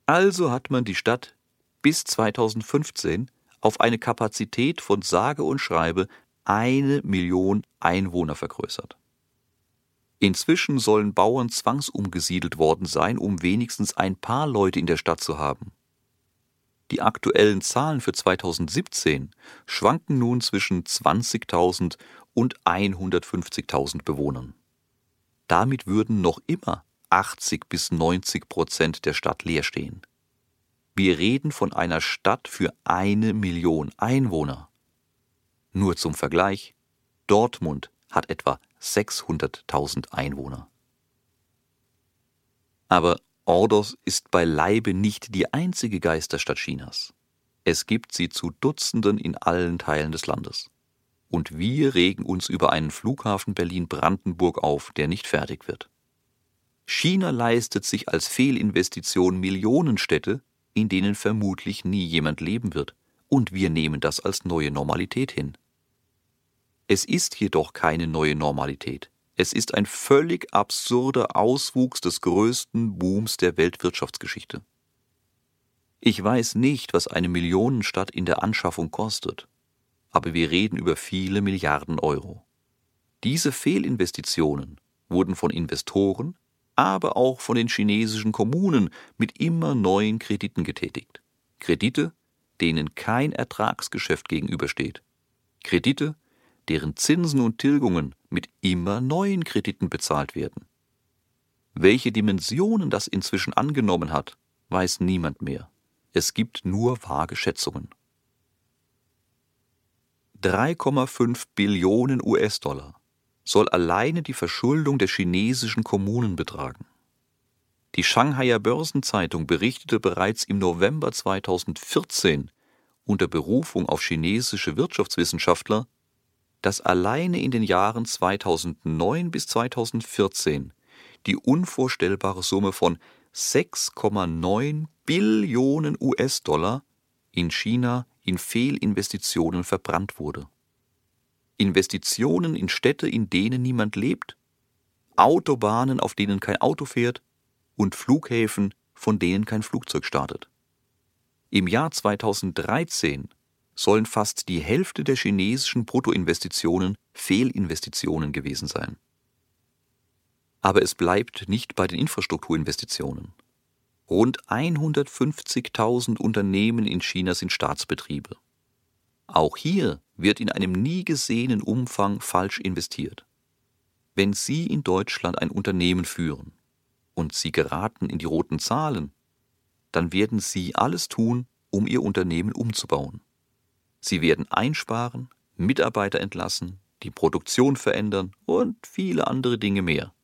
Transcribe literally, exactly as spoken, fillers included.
Also hat man die Stadt bis zweitausendfünfzehn auf eine Kapazität von sage und schreibe eine Million Einwohner vergrößert. Inzwischen sollen Bauern zwangsumgesiedelt worden sein, um wenigstens ein paar Leute in der Stadt zu haben. Die aktuellen Zahlen für zweitausendsiebzehn schwanken nun zwischen zwanzigtausend und hundertfünfzigtausend Bewohnern. Damit würden noch immer achtzig bis neunzig Prozent der Stadt leer stehen. Wir reden von einer Stadt für eine Million Einwohner. Nur zum Vergleich, Dortmund hat etwa sechshunderttausend Einwohner. Aber Ordos ist beileibe nicht die einzige Geisterstadt Chinas. Es gibt sie zu Dutzenden in allen Teilen des Landes. Und wir regen uns über einen Flughafen Berlin-Brandenburg auf, der nicht fertig wird. China leistet sich als Fehlinvestition Millionenstädte, in denen vermutlich nie jemand leben wird, und wir nehmen das als neue Normalität hin. Es ist jedoch keine neue Normalität. Es ist ein völlig absurder Auswuchs des größten Booms der Weltwirtschaftsgeschichte. Ich weiß nicht, was eine Millionenstadt in der Anschaffung kostet, aber wir reden über viele Milliarden Euro. Diese Fehlinvestitionen wurden von Investoren, aber auch von den chinesischen Kommunen mit immer neuen Krediten getätigt. Kredite, denen kein Ertragsgeschäft gegenübersteht. Kredite, deren Zinsen und Tilgungen mit immer neuen Krediten bezahlt werden. Welche Dimensionen das inzwischen angenommen hat, weiß niemand mehr. Es gibt nur vage Schätzungen. drei Komma fünf Billionen U S-Dollar soll alleine die Verschuldung der chinesischen Kommunen betragen. Die Shanghaier Börsenzeitung berichtete bereits im November zweitausendvierzehn unter Berufung auf chinesische Wirtschaftswissenschaftler, dass alleine in den Jahren zweitausendneun bis zweitausendvierzehn die unvorstellbare Summe von sechs Komma neun Billionen U S-Dollar in China in Fehlinvestitionen verbrannt wurde. Investitionen in Städte, in denen niemand lebt, Autobahnen, auf denen kein Auto fährt und Flughäfen, von denen kein Flugzeug startet. Im Jahr zweitausenddreizehn sollen fast die Hälfte der chinesischen Bruttoinvestitionen Fehlinvestitionen gewesen sein. Aber es bleibt nicht bei den Infrastrukturinvestitionen. Rund hundertfünfzigtausend Unternehmen in China sind Staatsbetriebe. Auch hier wird in einem nie gesehenen Umfang falsch investiert. Wenn Sie in Deutschland ein Unternehmen führen und Sie geraten in die roten Zahlen, dann werden Sie alles tun, um Ihr Unternehmen umzubauen. Sie werden einsparen, Mitarbeiter entlassen, die Produktion verändern und viele andere Dinge mehr.